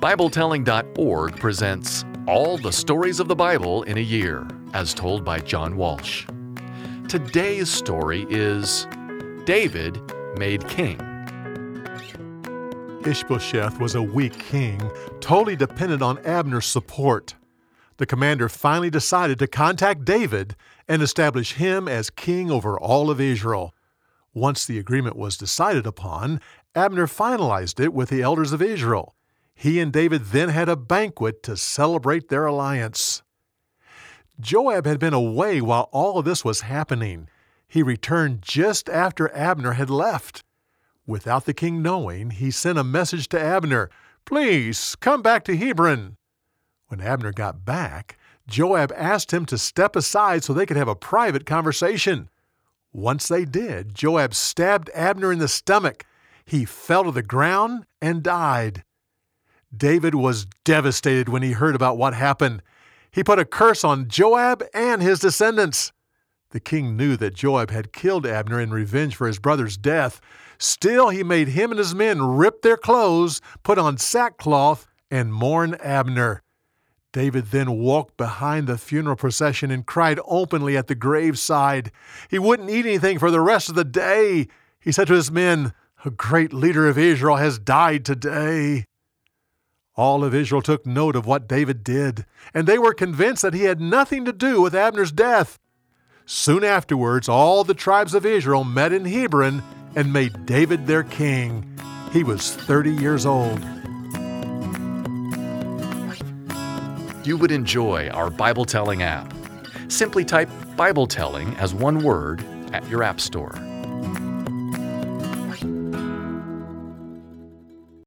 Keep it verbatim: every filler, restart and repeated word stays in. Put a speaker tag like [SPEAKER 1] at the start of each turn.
[SPEAKER 1] Bible Telling dot org presents All the Stories of the Bible in a Year, as told by John Walsh. Today's story is David Made King.
[SPEAKER 2] Ishbosheth was a weak king, totally dependent on Abner's support. The commander finally decided to contact David and establish him as king over all of Israel. Once the agreement was decided upon, Abner finalized it with the elders of Israel. He and David then had a banquet to celebrate their alliance. Joab had been away while all of this was happening. He returned just after Abner had left. Without the king knowing, he sent a message to Abner, "Please, come back to Hebron." When Abner got back, Joab asked him to step aside so they could have a private conversation. Once they did, Joab stabbed Abner in the stomach. He fell to the ground and died. David was devastated when he heard about what happened. He put a curse on Joab and his descendants. The king knew that Joab had killed Abner in revenge for his brother's death. Still, he made him and his men rip their clothes, put on sackcloth, and mourn Abner. David then walked behind the funeral procession and cried openly at the graveside. He wouldn't eat anything for the rest of the day. He said to his men, "A great leader of Israel has died today." All of Israel took note of what David did, and they were convinced that he had nothing to do with Abner's death. Soon afterwards, all the tribes of Israel met in Hebron and made David their king. He was thirty years old.
[SPEAKER 1] You would enjoy our Bible Telling app. Simply type Bible Telling as one word at your app store.